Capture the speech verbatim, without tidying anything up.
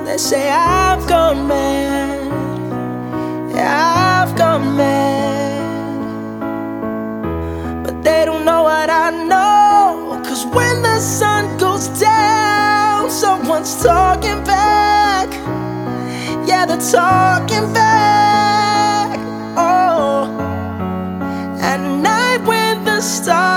They say I've gone mad, yeah, I've gone mad, but they don't know what I know. Cause when the sun goes down, someone's talking back. Yeah, they're talking back. Oh, at night when the stars